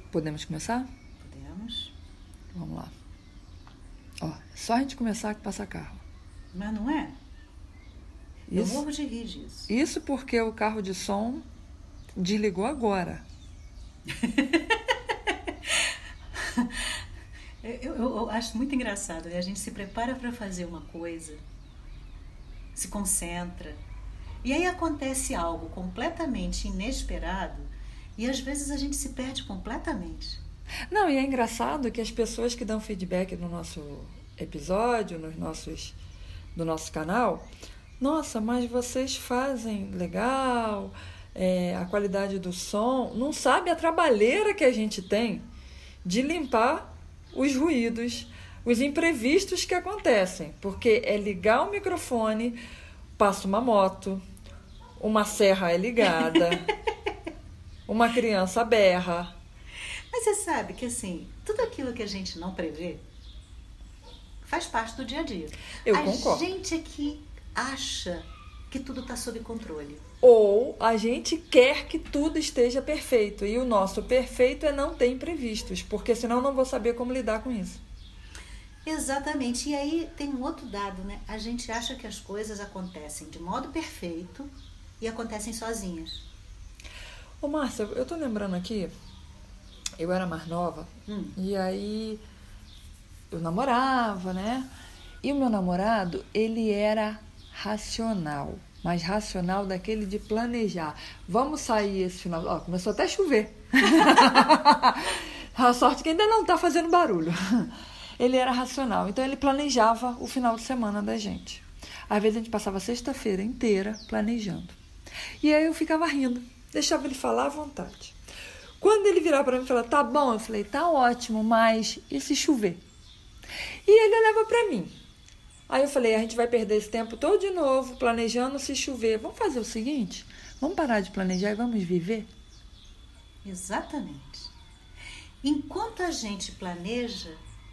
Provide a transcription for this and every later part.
Podemos começar? Podemos. Vamos lá. Ó, só a gente começar que passa carro. Mas não é? Eu morro de rir disso. Isso porque o carro de som desligou agora. Eu acho muito engraçado, né? A gente se prepara para fazer uma coisa, se concentra, e aí acontece algo completamente inesperado e às vezes a gente se perde completamente. Não, e é engraçado que as pessoas que dão feedback no nosso episódio, do nosso canal, nossa, mas vocês fazem legal, a qualidade do som, não sabe a trabalheira que a gente tem de limpar os ruídos, os imprevistos que acontecem, porque é ligar o microfone, passa uma moto, uma serra é ligada, uma criança berra. Mas você sabe que assim, tudo aquilo que a gente não prevê faz parte do dia a dia. Eu concordo. A gente aqui acha que tudo está sob controle. Ou a gente quer que tudo esteja perfeito. E o nosso perfeito é não ter imprevistos, porque senão eu não vou saber como lidar com isso. Exatamente. E aí tem um outro dado, né? A gente acha que as coisas acontecem de modo perfeito e acontecem sozinhas. Ô, Márcia, eu tô lembrando aqui, eu era mais nova, e aí eu namorava, né? E o meu namorado, ele era racional. Mas racional daquele de planejar. Vamos sair esse final... Ó, começou até a chover. A sorte que ainda não tá fazendo barulho. Ele era racional. Então, ele planejava o final de semana da gente. Às vezes, a gente passava a sexta-feira inteira planejando. E aí, eu ficava rindo. Deixava ele falar à vontade. Quando ele virava para mim e falava, tá bom, eu falei, tá ótimo, mas e se chover? E ele olhava para mim. Aí eu falei, a gente vai perder esse tempo todo de novo, planejando se chover. Vamos fazer o seguinte? Vamos parar de planejar e vamos viver? Exatamente. Enquanto a gente planeja,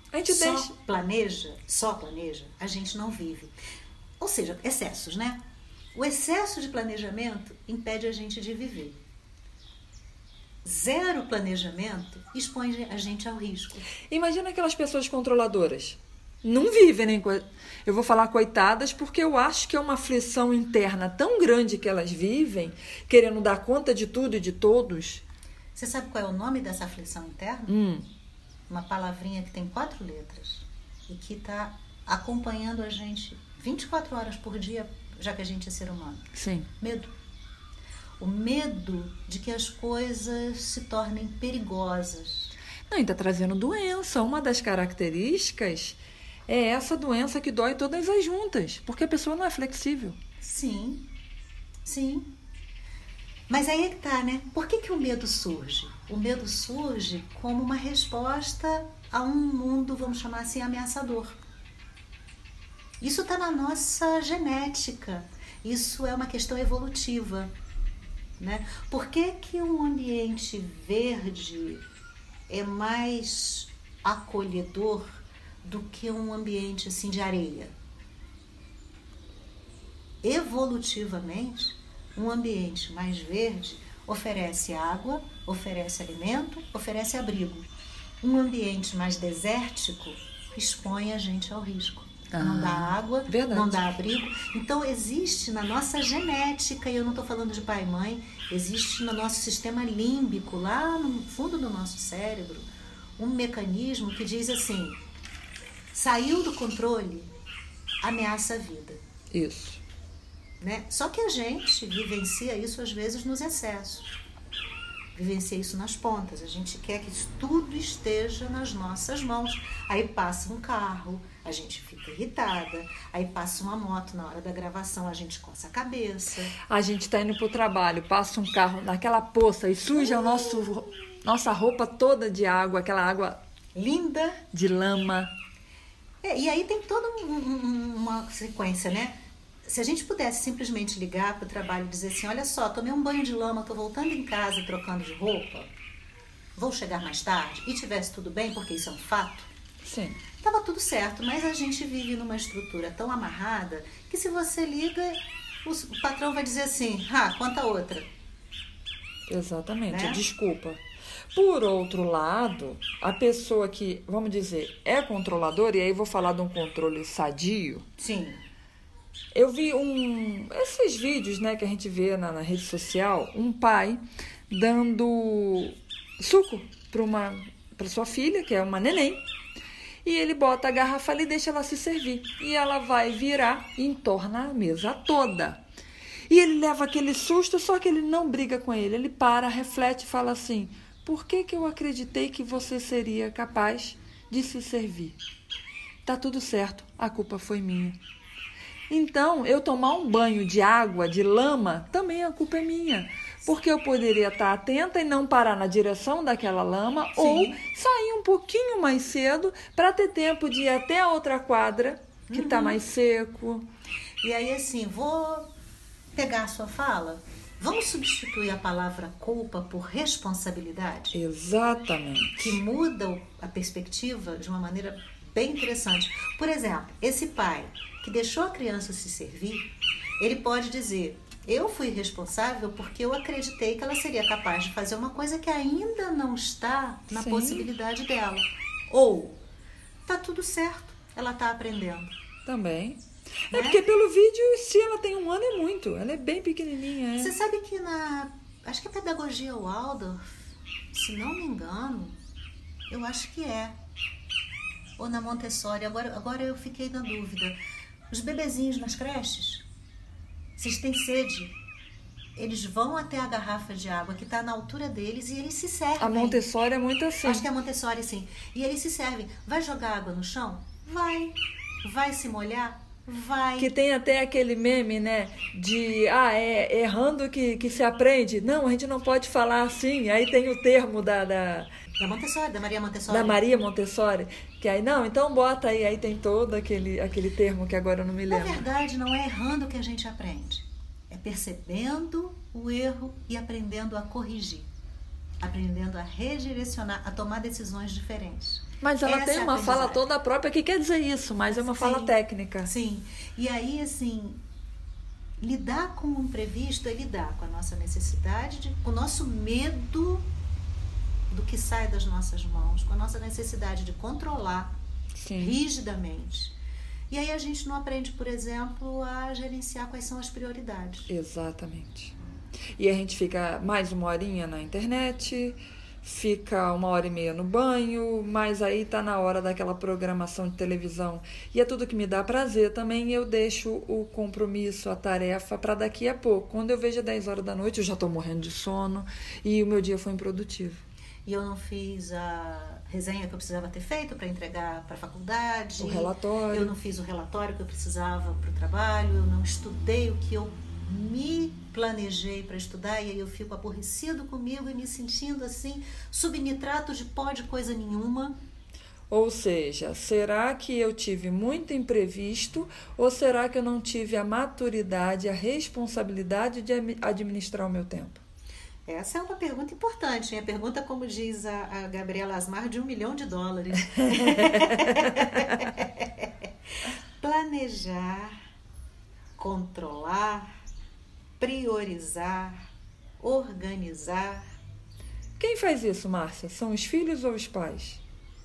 só planeja, a gente não vive. Ou seja, excessos, né? O excesso de planejamento impede a gente de viver. Zero planejamento expõe a gente ao risco. Imagina aquelas pessoas controladoras. Não vivem nem... Eu vou falar coitadas porque eu acho que é uma aflição interna tão grande que elas vivem, querendo dar conta de tudo e de todos. Você sabe qual é o nome dessa aflição interna? Uma palavrinha que tem 4 letras e que está acompanhando a gente 24 horas por dia, já que a gente é ser humano. Sim. Medo. O medo de que as coisas se tornem perigosas. Não, e está trazendo doença. Uma das características é essa doença que dói todas as juntas, porque a pessoa não é flexível. Sim, sim. Mas aí é que tá, né? Por que o medo surge? O medo surge como uma resposta a um mundo, vamos chamar assim, ameaçador. Isso está na nossa genética. Isso é uma questão evolutiva, né? Por que um ambiente verde é mais acolhedor do que um ambiente assim de areia? Evolutivamente, um ambiente mais verde oferece água, oferece alimento, oferece abrigo. Um ambiente mais desértico expõe a gente ao risco. Não dá água, verdade. Não dá abrigo. Então existe na nossa genética, e eu não estou falando de pai e mãe, existe no nosso sistema límbico, lá no fundo do nosso cérebro, um mecanismo que diz assim: saiu do controle, ameaça a vida. Isso. Né? Só que a gente vivencia isso às vezes nos excessos. Vivencia isso nas pontas. A gente quer que tudo esteja nas nossas mãos. Aí passa um carro, a gente fica irritada. Aí passa uma moto na hora da gravação, a gente coça a cabeça. A gente está indo para o trabalho, passa um carro naquela poça e suja nossa roupa toda de água, aquela água linda de lama. E aí tem toda uma sequência, né? Se a gente pudesse simplesmente ligar para o trabalho e dizer assim, olha só, tomei um banho de lama, estou voltando em casa trocando de roupa, vou chegar mais tarde, e tivesse tudo bem, porque isso é um fato, sim, estava tudo certo, mas a gente vive numa estrutura tão amarrada que se você liga, o patrão vai dizer assim, conta outra. Exatamente, né? Desculpa. Por outro lado, a pessoa que, vamos dizer, é controladora, e aí vou falar de um controle sadio. Sim. Eu vi esses vídeos, né, que a gente vê na rede social, um pai dando suco para sua filha, que é uma neném, e ele bota a garrafa ali e deixa ela se servir. E ela vai virar e entorna a mesa toda. E ele leva aquele susto, só que ele não briga com ele. Ele para, reflete e fala assim: por que eu acreditei que você seria capaz de se servir? Tá tudo certo, a culpa foi minha. Então, eu tomar um banho de água, de lama, também a culpa é minha. Porque eu poderia estar atenta e não parar na direção daquela lama. Sim. Ou sair um pouquinho mais cedo para ter tempo de ir até a outra quadra, que está mais seco. E aí, assim, vou pegar a sua fala. Vamos substituir a palavra culpa por responsabilidade? Exatamente. Que muda a perspectiva de uma maneira bem interessante. Por exemplo, esse pai que deixou a criança se servir, ele pode dizer: eu fui responsável porque eu acreditei que ela seria capaz de fazer uma coisa que ainda não está na Sim. possibilidade dela. Ou, tá tudo certo, ela tá aprendendo. Também. É porque pelo vídeo, se ela tem 1 ano, é muito. Ela é bem pequenininha. Você sabe que acho que a pedagogia Waldorf, se não me engano, eu acho que é. Ou na Montessori, agora eu fiquei na dúvida. Os bebezinhos nas creches, se eles têm sede, eles vão até a garrafa de água que está na altura deles e eles se servem. A Montessori é muito assim. Acho que é a Montessori, sim. E eles se servem. Vai jogar água no chão? Vai. Vai se molhar? Vai. Que tem até aquele meme, né? De, é errando que se aprende. Não, a gente não pode falar assim. Aí tem o termo da Montessori, da Maria Montessori. Da Maria Montessori. Que aí, não, então bota aí. Aí tem todo aquele termo que agora eu não me lembro. Na verdade, não é errando que a gente aprende. É percebendo o erro e aprendendo a corrigir. Aprendendo a redirecionar, a tomar decisões diferentes. Mas ela tem uma fala toda própria que quer dizer isso, mas é uma fala técnica. Sim. E aí, assim, lidar com o imprevisto é lidar com a nossa necessidade, com o nosso medo do que sai das nossas mãos, com a nossa necessidade de controlar rigidamente. E aí a gente não aprende, por exemplo, a gerenciar quais são as prioridades. Exatamente. E a gente fica mais 1 horinha na internet, fica 1h30 no banho, mas aí tá na hora daquela programação de televisão. E é tudo que me dá prazer também, eu deixo o compromisso, a tarefa para daqui a pouco. Quando eu vejo 10 horas da noite, eu já tô morrendo de sono e o meu dia foi improdutivo. E eu não fiz a resenha que eu precisava ter feito para entregar para a faculdade. O relatório. Eu não fiz o relatório que eu precisava para o trabalho. Eu não estudei o que eu me planejei para estudar. E aí eu fico aborrecido comigo e me sentindo assim, subnitrato de pó de coisa nenhuma. Ou seja, será que eu tive muito imprevisto ou será que eu não tive a maturidade, a responsabilidade de administrar o meu tempo? Essa é uma pergunta importante, hein? A pergunta, como diz a Gabriela Asmar, de $1 milhão. Planejar, controlar, priorizar, organizar. Quem faz isso, Márcia? São os filhos ou os pais?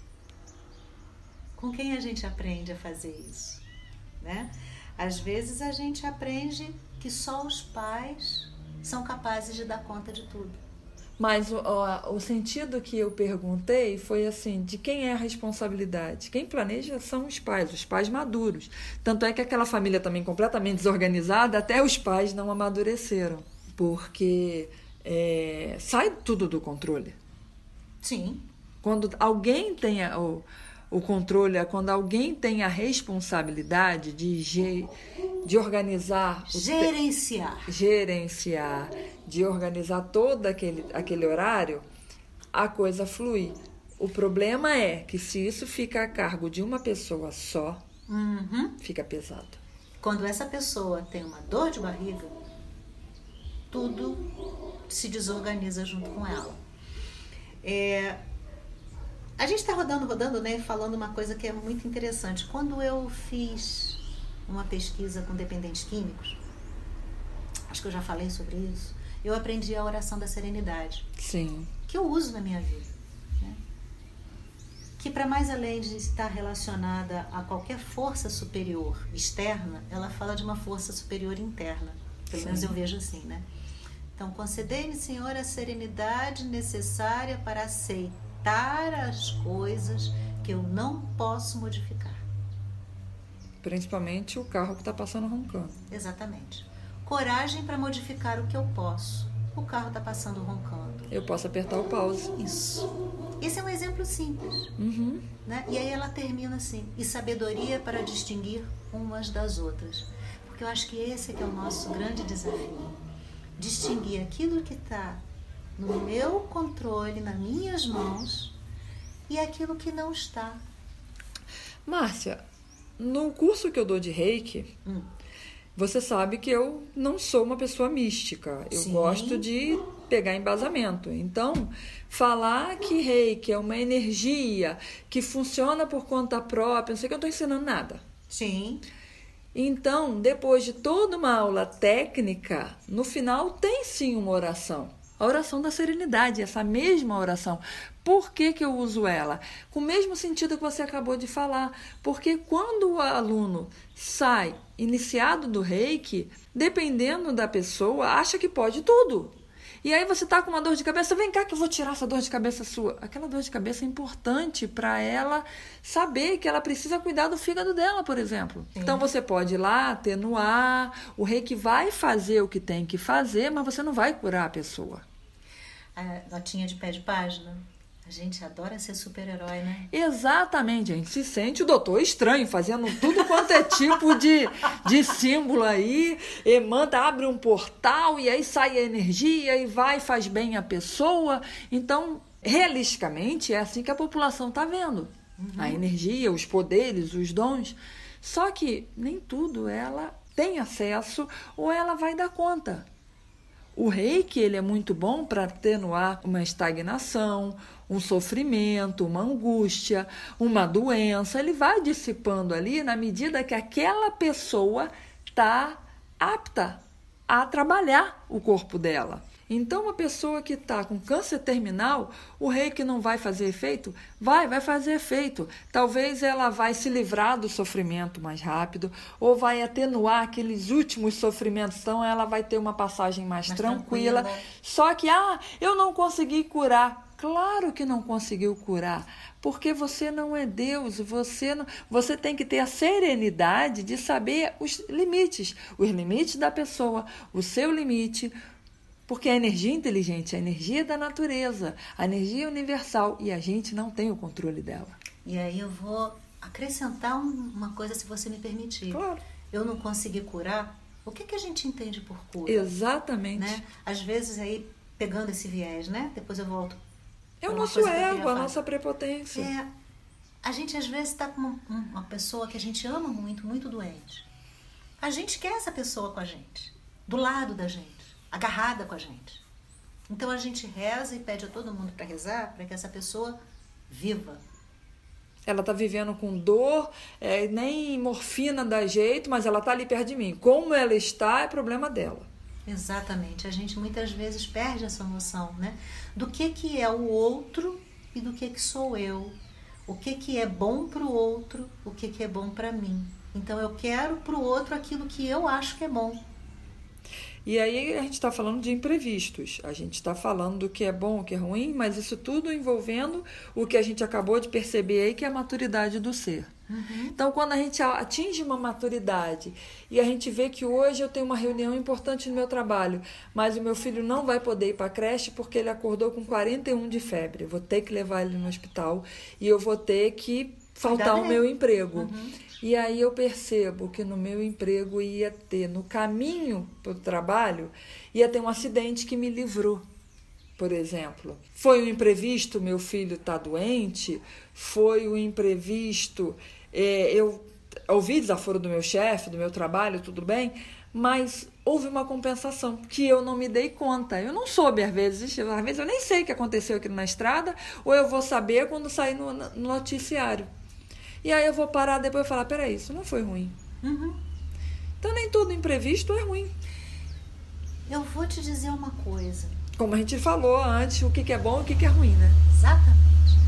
Com quem a gente aprende a fazer isso, né? Às vezes a gente aprende que só os pais são capazes de dar conta de tudo. Mas o sentido que eu perguntei foi assim, de quem é a responsabilidade? Quem planeja são os pais maduros. Tanto é que aquela família também completamente desorganizada, até os pais não amadureceram. Porque sai tudo do controle. Sim. Quando alguém tem o controle, quando alguém tem a responsabilidade de organizar... Gerenciar, de organizar todo aquele horário, a coisa flui. O problema é que se isso fica a cargo de uma pessoa só, fica pesado. Quando essa pessoa tem uma dor de barriga, tudo se desorganiza junto com ela. A gente está rodando, né, falando uma coisa que é muito interessante. Quando eu fiz uma pesquisa com dependentes químicos, acho que eu já falei sobre isso, eu aprendi a oração da serenidade. Sim. que eu uso na minha vida, né? Que para mais além de estar relacionada a qualquer força superior externa, ela fala de uma força superior interna. Pelo menos eu vejo assim, né? Então, concedei-me, Senhor, a serenidade necessária para aceitar as coisas que eu não posso modificar. Principalmente o carro que está passando roncando. Exatamente. Coragem para modificar o que eu posso. O carro está passando roncando. Eu posso apertar o pause. Isso. Esse é um exemplo simples. Né? E aí ela termina assim. E sabedoria para distinguir umas das outras. Porque eu acho que esse é que é o nosso grande desafio. Distinguir aquilo que está no meu controle, nas minhas mãos, e aquilo que não está. Márcia, no curso que eu dou de Reiki, você sabe que eu não sou uma pessoa mística. Eu gosto de pegar embasamento. Então, falar que Reiki é uma energia que funciona por conta própria, não sei que eu estou ensinando nada. Sim. Então, depois de toda uma aula técnica, no final tem sim uma oração. A oração da serenidade, essa mesma oração. Por que que eu uso ela? Com o mesmo sentido que você acabou de falar. Porque quando o aluno sai iniciado do Reiki, dependendo da pessoa, acha que pode tudo. E aí você está com uma dor de cabeça, vem cá que eu vou tirar essa dor de cabeça sua. Aquela dor de cabeça é importante para ela saber que ela precisa cuidar do fígado dela, por exemplo. Sim. Então você pode ir lá, atenuar, o Reiki vai fazer o que tem que fazer, mas você não vai curar a pessoa. A notinha de pé de página. A gente adora ser super-herói, né? Exatamente, a gente se sente o Doutor Estranho, fazendo tudo quanto é tipo de símbolo aí, abre um portal e aí sai a energia e vai e faz bem a pessoa. Então, realisticamente, é assim que a população está vendo. A energia, os poderes, os dons. Só que nem tudo ela tem acesso ou ela vai dar conta. O Reiki, ele é muito bom para atenuar uma estagnação, um sofrimento, uma angústia, uma doença. Ele vai dissipando ali na medida que aquela pessoa está apta a trabalhar o corpo dela. Então, uma pessoa que está com câncer terminal, o Reiki não vai fazer efeito? Vai fazer efeito. Talvez ela vai se livrar do sofrimento mais rápido ou vai atenuar aqueles últimos sofrimentos. Então, ela vai ter uma passagem mais tranquila. Só que, eu não consegui curar. Claro que não conseguiu curar, porque você não é Deus, você tem que ter a serenidade de saber os limites da pessoa, o seu limite. Porque a energia inteligente, a energia da natureza, a energia universal, e a gente não tem o controle dela. E aí eu vou acrescentar uma coisa, se você me permitir. Claro. Eu não consegui curar, o que a gente entende por cura? Exatamente. Né? Às vezes aí, pegando esse viés, né? Depois eu volto. É o nosso ego, a nossa prepotência. A gente às vezes está com uma pessoa que a gente ama muito, muito doente. A gente quer essa pessoa com a gente, do lado da gente, agarrada com a gente. Então a gente reza e pede a todo mundo para rezar para que essa pessoa viva. Ela está vivendo com dor, nem morfina dá jeito, mas ela está ali perto de mim. Como ela está, é problema dela. Exatamente. A gente muitas vezes perde essa noção, né? Do que é o outro e do que sou eu. O que é bom para o outro, o que é bom para mim. Então eu quero para o outro aquilo que eu acho que é bom. E aí a gente está falando de imprevistos, a gente está falando do que é bom, o que é ruim, mas isso tudo envolvendo o que a gente acabou de perceber aí, que é a maturidade do ser. Então, quando a gente atinge uma maturidade e a gente vê que hoje eu tenho uma reunião importante no meu trabalho, mas o meu filho não vai poder ir para a creche porque ele acordou com 41 de febre, eu vou ter que levar ele no hospital e eu vou ter que faltar o meu emprego. E aí eu percebo que no meu emprego ia ter, no caminho para o trabalho, ia ter um acidente que me livrou, por exemplo. Foi um imprevisto, meu filho está doente, foi um imprevisto, eu ouvi desaforo do meu chefe, do meu trabalho, tudo bem, mas houve uma compensação que eu não me dei conta. Eu não soube, às vezes eu nem sei o que aconteceu aqui na estrada, ou eu vou saber quando sair no noticiário. E aí eu vou parar depois e falar, peraí, isso não foi ruim. Então nem tudo imprevisto é ruim. Eu vou te dizer uma coisa. como a gente falou antes, o que é bom e o que é ruim, né? Exatamente.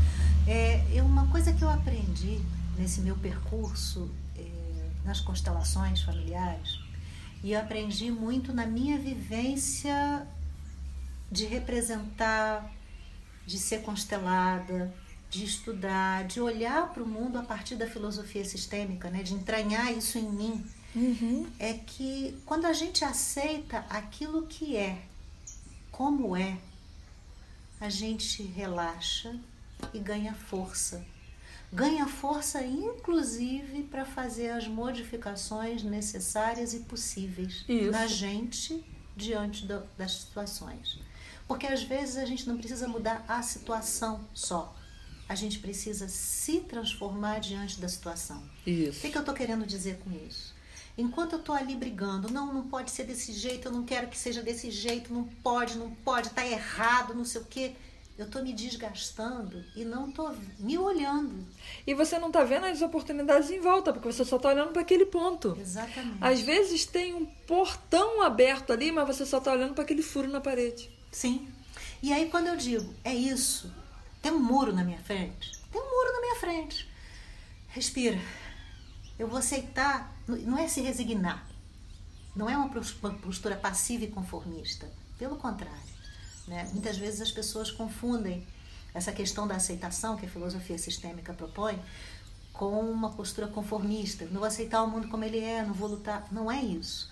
Uma coisa que eu aprendi nesse meu percurso nas constelações familiares, e eu aprendi muito na minha vivência de representar, de ser constelada, de estudar, de olhar para o mundo a partir da filosofia sistêmica, né? De entranhar isso em mim, é que quando a gente aceita aquilo que é, como é, a gente relaxa e ganha força. Ganha força, inclusive, para fazer as modificações necessárias e possíveis na gente diante das situações. Porque às vezes a gente não precisa mudar a situação só. A gente precisa se transformar diante da situação. Isso. O que eu estou querendo dizer com isso? Enquanto eu estou ali brigando, não pode ser desse jeito, eu não quero que seja desse jeito, não pode, está errado, não sei o quê. Eu estou me desgastando e não estou me olhando. E você não está vendo as oportunidades em volta, porque você só está olhando para aquele ponto. Exatamente. Às vezes tem um portão aberto ali, mas você só está olhando para aquele furo na parede. Sim. E aí quando eu digo, é isso, tem um muro na minha frente. Tem um muro na minha frente. Respira. Eu vou aceitar. Não é se resignar. Não é uma postura passiva e conformista. Pelo contrário. Né? Muitas vezes as pessoas confundem essa questão da aceitação que a filosofia sistêmica propõe com uma postura conformista. Não vou aceitar o mundo como ele é, não vou lutar. Não é isso.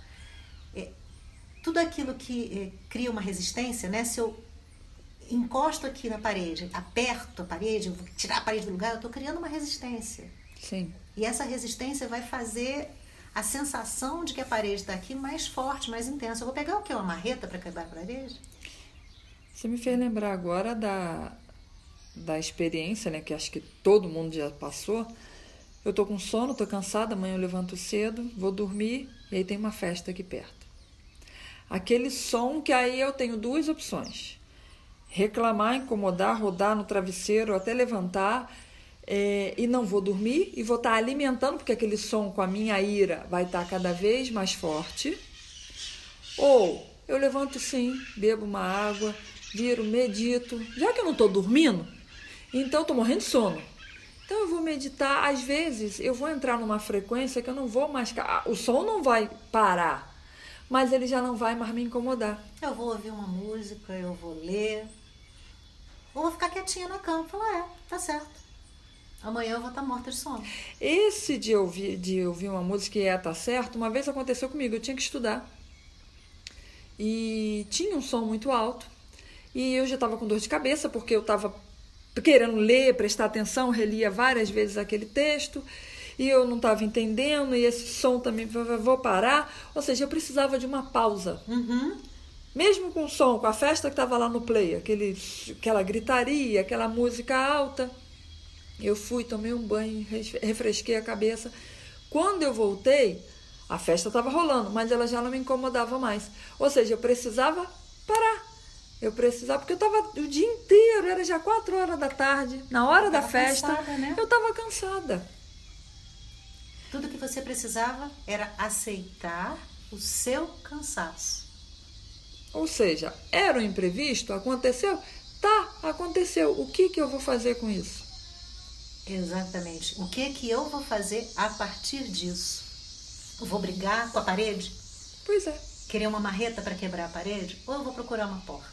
Tudo aquilo que cria uma resistência, né? Se eu encosto aqui na parede, aperto a parede, eu vou tirar a parede do lugar, eu estou criando uma resistência. Sim. E essa resistência vai fazer a sensação de que a parede está aqui mais forte, mais intensa. Eu vou pegar o quê? Uma marreta para quebrar a parede? Você me fez lembrar agora da experiência, né? Que acho que todo mundo já passou. Eu tô com sono, tô cansada, amanhã eu levanto cedo, vou dormir e aí tem uma festa aqui perto. Aquele som que aí eu tenho duas opções. Reclamar, incomodar, rodar no travesseiro até levantar e não vou dormir e vou estar alimentando, porque aquele som com a minha ira vai estar cada vez mais forte. Ou eu levanto sim, bebo uma água, viro, medito. Já que eu não estou dormindo, então estou morrendo de sono. Então eu vou meditar. Às vezes eu vou entrar numa frequência que eu não vou mais... O som não vai parar, mas ele já não vai mais me incomodar. Eu vou ouvir uma música, eu vou ler. Ou vou ficar quietinha na cama e falar, tá certo. Amanhã eu vou estar morta de sono. Esse de ouvir uma música e tá certo, uma vez aconteceu comigo. Eu tinha que estudar. E tinha um som muito alto. E eu já estava com dor de cabeça, porque eu estava querendo ler, prestar atenção, relia várias vezes aquele texto, e eu não estava entendendo, e esse som também, vou parar. Ou seja, eu precisava de uma pausa. Mesmo com o som, com a festa que estava lá no play, aquela gritaria, aquela música alta, eu fui, tomei um banho, refresquei a cabeça. Quando eu voltei, a festa estava rolando, mas ela já não me incomodava mais. Ou seja, eu precisava parar. Eu precisava, porque eu estava o dia inteiro, era já 4 horas da tarde, na hora da festa, cansada, né? Eu estava cansada. Tudo que você precisava era aceitar o seu cansaço. Ou seja, era um imprevisto? Aconteceu? Tá, aconteceu. O que eu vou fazer com isso? Exatamente. O que eu vou fazer a partir disso? Eu vou brigar com a parede? Pois é. Querer uma marreta para quebrar a parede? Ou eu vou procurar uma porta?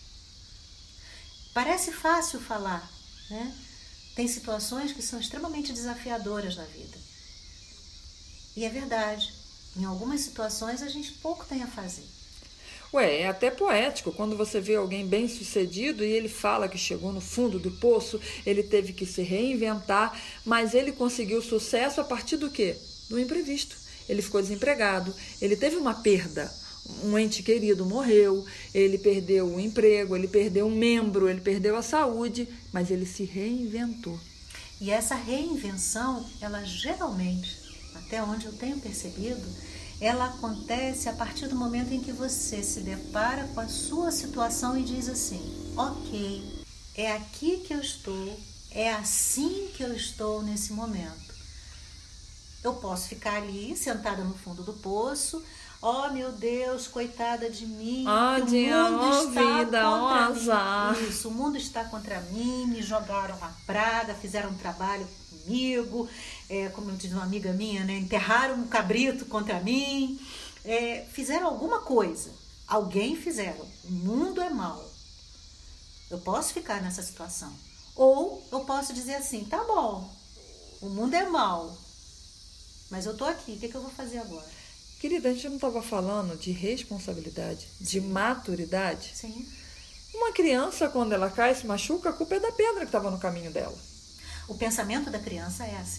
Parece fácil falar, né? Tem situações que são extremamente desafiadoras na vida. E é verdade. Em algumas situações a gente pouco tem a fazer. Ué, é até poético quando você vê alguém bem sucedido e ele fala que chegou no fundo do poço, ele teve que se reinventar, mas ele conseguiu sucesso a partir do quê? Do imprevisto. Ele ficou desempregado, ele teve uma perda, um ente querido morreu, ele perdeu o emprego, ele perdeu um membro, ele perdeu a saúde, mas ele se reinventou. E essa reinvenção, ela geralmente, até onde eu tenho percebido, ela acontece a partir do momento em que você se depara com a sua situação e diz assim, ok, é aqui que eu estou, é assim que eu estou nesse momento. Eu posso ficar ali, sentada no fundo do poço, oh meu Deus, coitada de mim, Ah, o mundo está vida, contra azar. mim. Isso, o mundo está contra mim, me jogaram a praga, fizeram um trabalho comigo, como eu disse uma amiga minha, né? Enterraram um cabrito contra mim, fizeram alguma coisa, alguém fizeram, o mundo é mau. Eu posso ficar nessa situação. Ou eu posso dizer assim, tá bom, o mundo é mau, mas eu tô aqui, o que eu vou fazer agora? Querida, a gente não estava falando de responsabilidade, de maturidade? Sim. Uma criança, quando ela cai e se machuca, a culpa é da pedra que estava no caminho dela. O pensamento da criança é assim.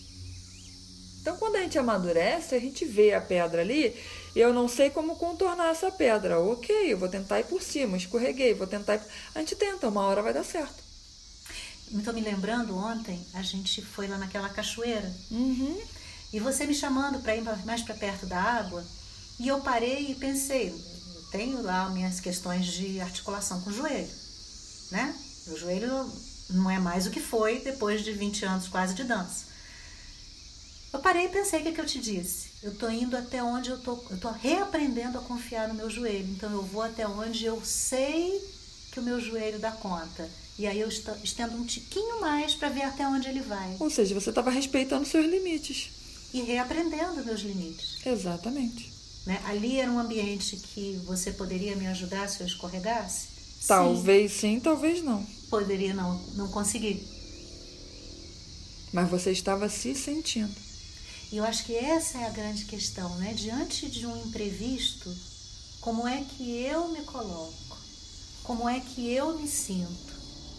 Então, quando a gente amadurece, a gente vê a pedra ali, eu não sei como contornar essa pedra. Ok, eu vou tentar ir por cima, escorreguei, vou tentar ir... A gente tenta, uma hora vai dar certo. Estou me lembrando, ontem a gente foi lá naquela cachoeira. Uhum. E você me chamando para ir mais para perto da água. E eu parei e pensei, eu tenho lá minhas questões de articulação com o joelho, né? O joelho não é mais o que foi depois de 20 anos quase de dança. Eu parei e pensei, o que eu te disse? Eu estou indo até onde eu estou reaprendendo a confiar no meu joelho. Então eu vou até onde eu sei que o meu joelho dá conta. E aí eu estendo um tiquinho mais para ver até onde ele vai. Ou seja, você estava respeitando seus limites. E reaprendendo meus limites. Exatamente. Né? Ali era um ambiente que você poderia me ajudar se eu escorregasse? Talvez sim, talvez não. Poderia não conseguir. Mas você estava se sentindo. E eu acho que essa é a grande questão, né? Diante de um imprevisto, como é que eu me coloco? Como é que eu me sinto?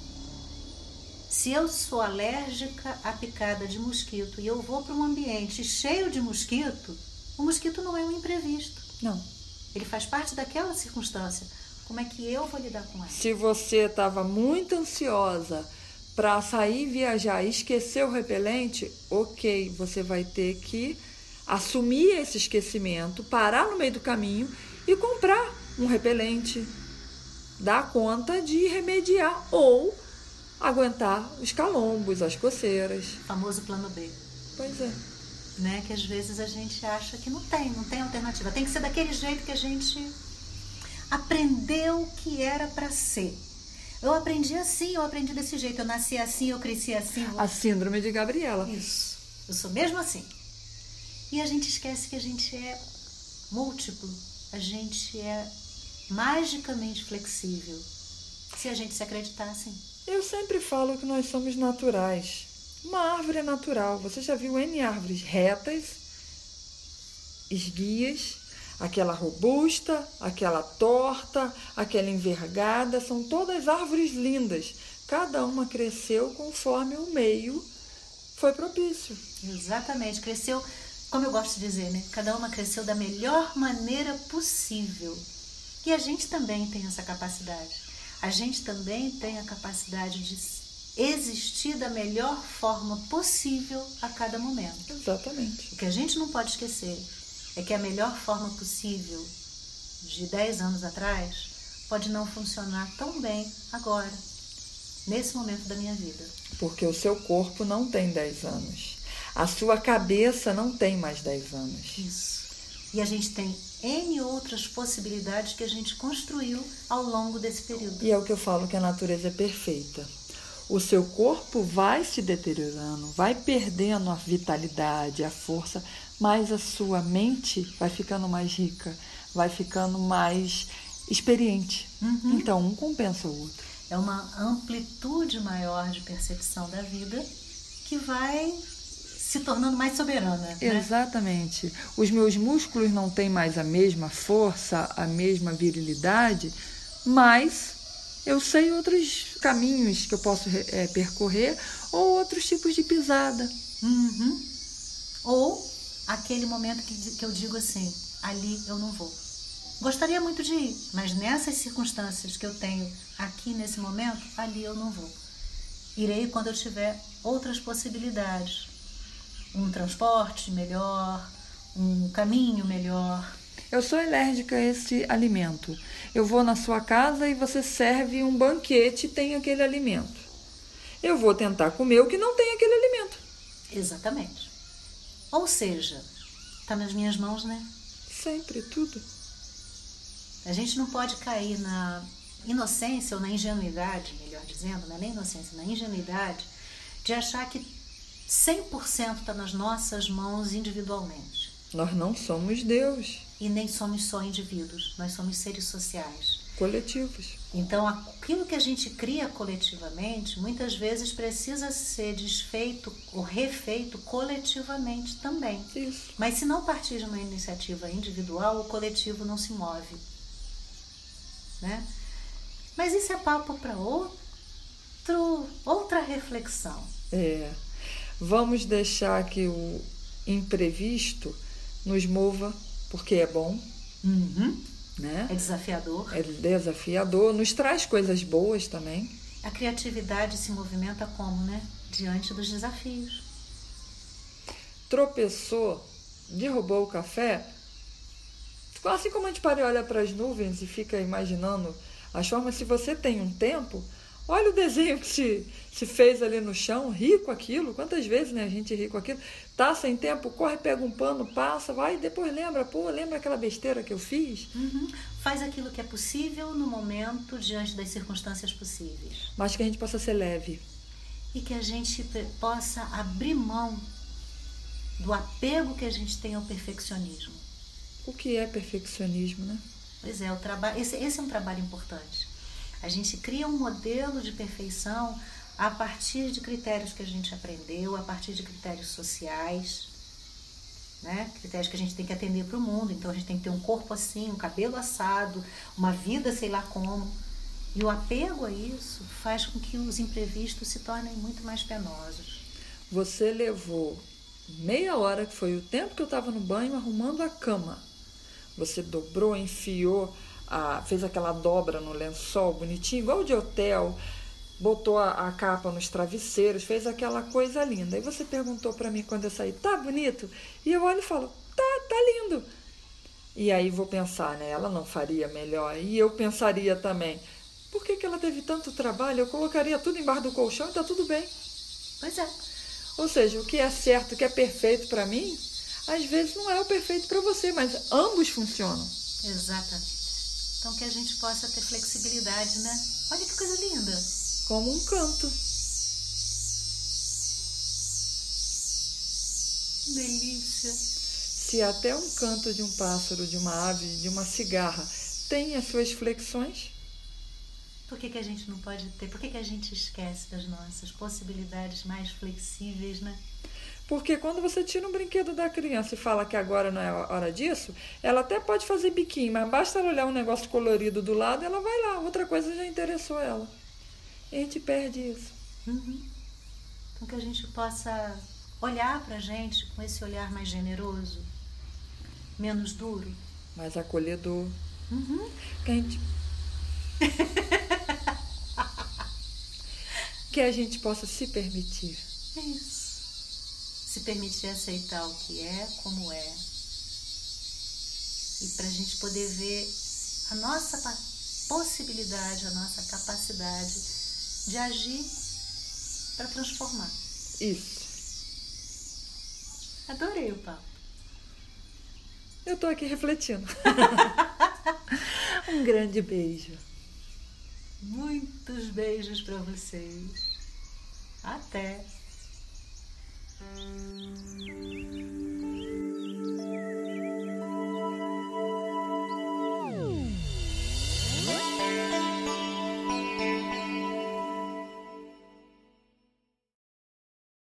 Se eu sou alérgica à picada de mosquito e eu vou para um ambiente cheio de mosquito, o mosquito não é um imprevisto. Não. Ele faz parte daquela circunstância. Como é que eu vou lidar com ela? Se você estava muito ansiosa para sair viajar e esquecer o repelente, ok, você vai ter que assumir esse esquecimento, parar no meio do caminho e comprar um repelente. Dar conta de remediar ou aguentar os calombos, as coceiras. O famoso plano B. Pois é. Né? Que às vezes a gente acha que não tem alternativa. Tem que ser daquele jeito que a gente aprendeu que era para ser. Eu aprendi assim, eu aprendi desse jeito. Eu nasci assim, eu cresci assim. A síndrome de Gabriela. Isso. Eu sou mesmo assim. E a gente esquece que a gente é múltiplo. A gente é magicamente flexível. Se a gente se acreditar assim. Eu sempre falo que nós somos naturais. Uma árvore é natural. Você já viu N árvores retas, esguias, aquela robusta, aquela torta, aquela envergada. São todas árvores lindas. Cada uma cresceu conforme o meio foi propício. Exatamente. Cresceu, como eu gosto de dizer, né? Cada uma cresceu da melhor maneira possível. E a gente também tem essa capacidade. A gente também tem a capacidade de existir da melhor forma possível a cada momento. Exatamente. O que a gente não pode esquecer é que a melhor forma possível de 10 anos atrás pode não funcionar tão bem agora, nesse momento da minha vida. Porque o seu corpo não tem 10 anos. A sua cabeça não tem mais 10 anos. Isso. E a gente tem N outras possibilidades que a gente construiu ao longo desse período. E é o que eu falo, que a natureza é perfeita. O seu corpo vai se deteriorando, vai perdendo a vitalidade, a força, mas a sua mente vai ficando mais rica, vai ficando mais experiente. Uhum. Então, um compensa o outro. É uma amplitude maior de percepção da vida que vai se tornando mais soberana. Né? Exatamente. Os meus músculos não têm mais a mesma força, a mesma virilidade, mas eu sei outros caminhos que eu posso percorrer ou outros tipos de pisada. Uhum. Ou aquele momento que eu digo assim, ali eu não vou. Gostaria muito de ir, mas nessas circunstâncias que eu tenho aqui nesse momento, ali eu não vou. Irei quando eu tiver outras possibilidades. Um transporte melhor, um caminho melhor. Eu sou alérgica a esse alimento. Eu vou na sua casa e você serve um banquete e tem aquele alimento. Eu vou tentar comer o que não tem aquele alimento. Exatamente. Ou seja, está nas minhas mãos, né? sempre, tudo. A gente não pode cair na inocência ou na ingenuidade, melhor dizendo, não é nem inocência, na ingenuidade, de achar que 100% está nas nossas mãos individualmente. Nós não somos Deus. E nem somos só indivíduos, nós somos seres sociais. Coletivos. Então, aquilo que a gente cria coletivamente, muitas vezes precisa ser desfeito ou refeito coletivamente também. Isso. Mas se não partir de uma iniciativa individual, o coletivo não se move. Né? Mas isso é papo para outra reflexão. Vamos deixar que o imprevisto nos mova, porque é bom. Né? É desafiador. É desafiador, nos traz coisas boas também. A criatividade se movimenta como, né? Diante dos desafios. Tropeçou, derrubou o café. Assim como a gente para e olha para as nuvens e fica imaginando as formas, se você tem um tempo, olha o desenho que se fez ali no chão, ri com aquilo. Quantas vezes, né, a gente ri com aquilo? Tá sem tempo, corre, pega um pano, passa, vai e depois lembra, lembra aquela besteira que eu fiz? Faz aquilo que é possível no momento, diante das circunstâncias possíveis. Mas que a gente possa ser leve. E que a gente possa abrir mão do apego que a gente tem ao perfeccionismo. O que é perfeccionismo, né? Pois é, esse é um trabalho importante. A gente cria um modelo de perfeição a partir de critérios que a gente aprendeu, a partir de critérios sociais, né? Critérios que a gente tem que atender para o mundo. Então a gente tem que ter um corpo assim, um cabelo assado, uma vida sei lá como. E o apego a isso faz com que os imprevistos se tornem muito mais penosos. Você levou meia hora, que foi o tempo que eu estava no banho, arrumando a cama. Você dobrou, enfiou, fez aquela dobra no lençol bonitinho, igual de hotel, botou a capa nos travesseiros, fez aquela coisa linda. Aí você perguntou para mim quando eu saí, tá bonito? E eu olho e falo, tá lindo. E aí vou pensar, né? Ela não faria melhor. E eu pensaria também, por que ela teve tanto trabalho? Eu colocaria tudo embaixo do colchão e tá tudo bem. Pois é. Ou seja, o que é certo, o que é perfeito para mim, às vezes não é o perfeito para você, mas ambos funcionam. Exatamente. Então que a gente possa ter flexibilidade, né? Olha que coisa linda. Como um canto. Delícia. Se até um canto de um pássaro, de uma ave, de uma cigarra tem as suas flexões, por que a gente não pode ter? Por que a gente esquece das nossas possibilidades mais flexíveis, né? Porque quando você tira um brinquedo da criança e fala que agora não é hora disso, ela até pode fazer biquinho, mas basta ela olhar um negócio colorido do lado, ela vai lá, outra coisa já interessou ela. E a gente perde isso. Então que a gente possa olhar pra gente com esse olhar mais generoso, menos duro. Mais acolhedor. Que a gente... que a gente possa se permitir. Isso. Se permitir aceitar o que é, como é. E para a gente poder ver a nossa possibilidade, a nossa capacidade de agir para transformar. Isso. Adorei o papo. Eu tô aqui refletindo. Um grande beijo. Muitos beijos para vocês. Até!